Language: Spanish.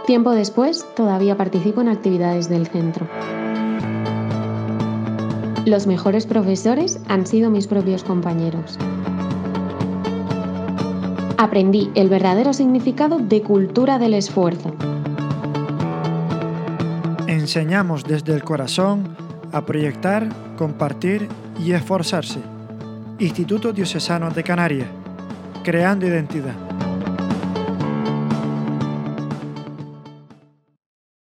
Tiempo después, todavía participo en actividades del centro. Los mejores profesores han sido mis propios compañeros. Aprendí el verdadero significado de cultura del esfuerzo. Enseñamos desde el corazón a proyectar, compartir y esforzarse. Instituto Diocesano de Canarias, creando identidad.